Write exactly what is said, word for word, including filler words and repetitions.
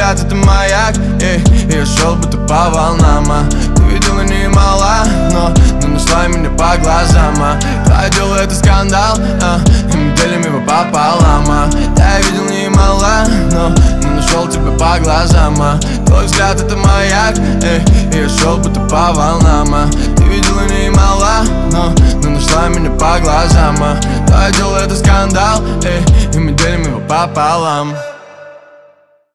взгляд это маяк, эй, я шел будто по волнам, а ты видела немало, но, но нашла меня по глазам, а твое дело это скандал, а и мы делим его пополам, а я видел немало, но, но нашел тебя по глазам, а твой взгляд это маяк, эй, я шел будто по волнам, а ты видела немало, но, но нашла меня по глазам, а твое дело это скандал, эй, и мы делим его пополам.